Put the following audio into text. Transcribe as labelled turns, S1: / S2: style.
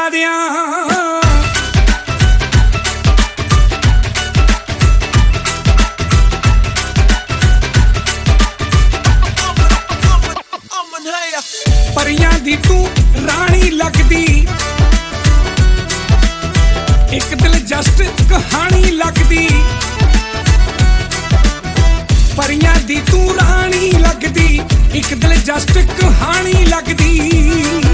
S1: ਸੁਣਾ ਦਿਆਂ। ਪਰੀਆਂ ਦੀ ਤੂੰ ਰਾਣੀ ਲੱਗਦੀ, ਇੱਕ ਦਿਲਚਸਪ ਕਹਾਣੀ ਲੱਗਦੀ। ਪਰੀਆਂ ਦੀ ਤੂੰ ਰਾਣੀ ਲੱਗਦੀ, ਇੱਕ ਦਿਲਚਸਪ ਕਹਾਣੀ ਲੱਗਦੀ।